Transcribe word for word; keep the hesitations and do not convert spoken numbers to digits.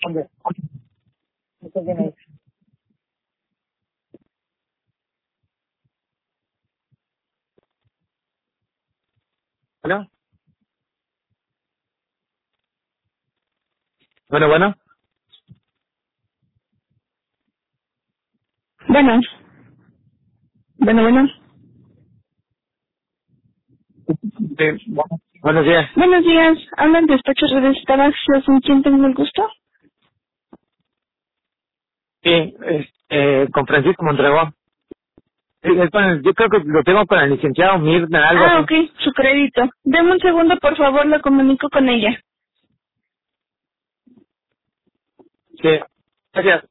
¿Dónde? ¿Está bien ahí? ¿Hola? Bueno, bueno. Bueno, bueno, bueno. Sí, bueno. Buenos días. Buenos días. Hablan despachos de Tabaxios. ¿Con quién tengo el gusto? Sí, este, con Francisco Mondragón. Sí, es con el- yo creo que lo tengo con el licenciado Mirna, algo Ah, así. ok. Su crédito. Deme un segundo, por favor. Lo comunico con ella. Sí. Gracias.